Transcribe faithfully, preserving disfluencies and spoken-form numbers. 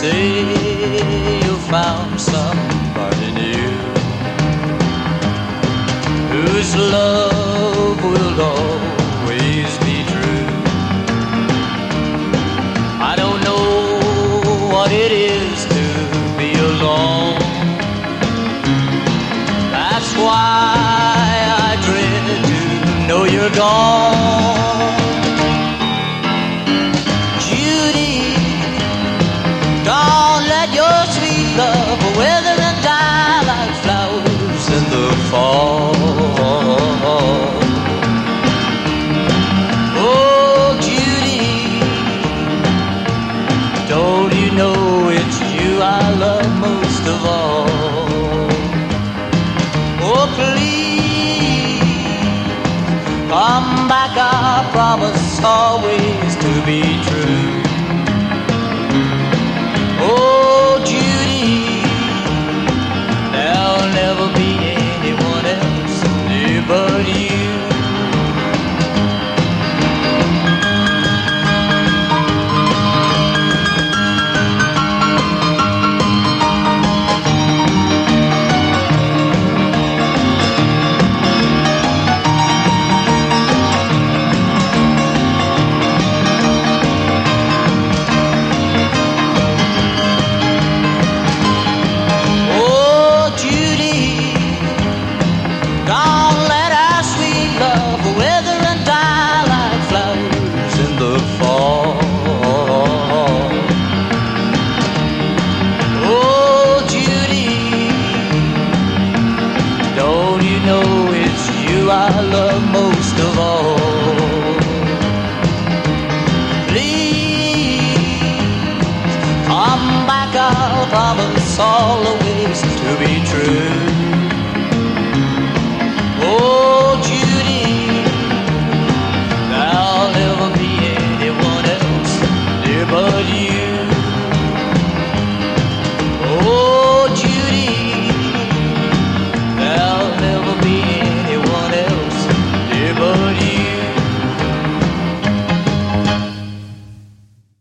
say you found somebody new whose love will always be true. I don't know what it is to be alone. That's why I dread to know you're gone. Judy, don't let your sweet love wither and die like flowers in the fall. Oh, Judy, don't you know it's you I love most of all? Oh, please, come back, I promise always to be true. Oh, Judy, there'll never be anyone else near but you. I love most of all. Please come back, I'll promise all